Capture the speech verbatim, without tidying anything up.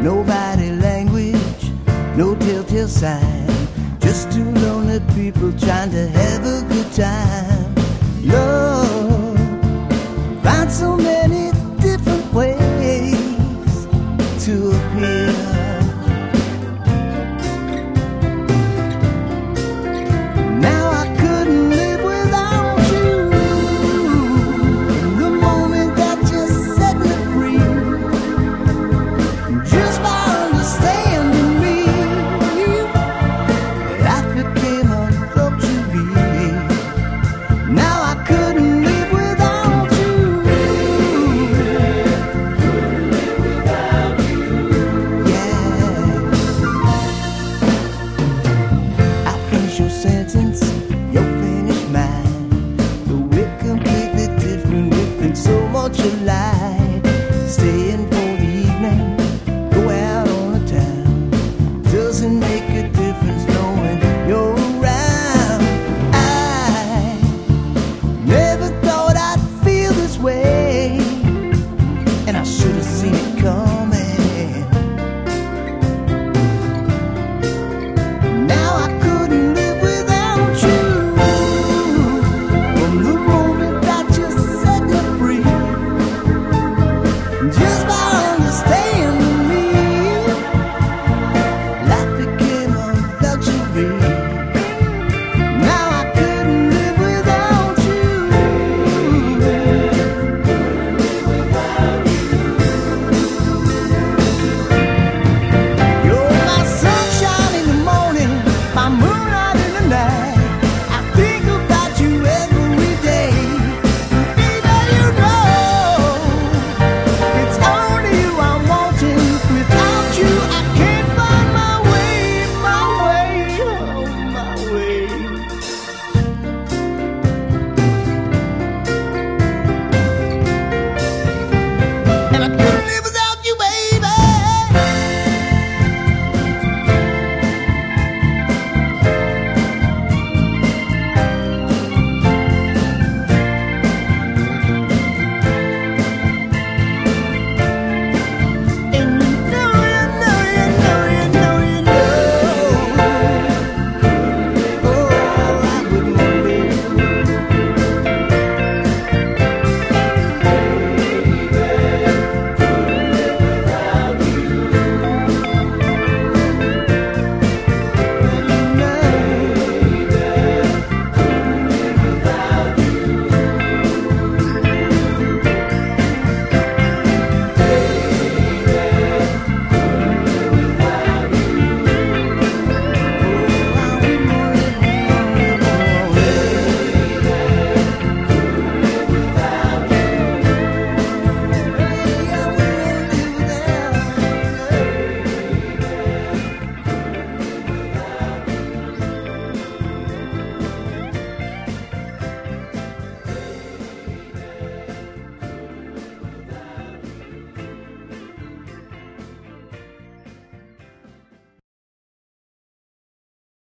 no body language, no telltale sign, just two lonely people trying to have a good time. Love finds so many different ways to appear. So much alike, staying for the evening, go out on the town. Doesn't make a difference knowing you're around. I never thought I'd feel this way, and I should have seen it coming. Now I couldn't live without you. From the moment that you set me free, just by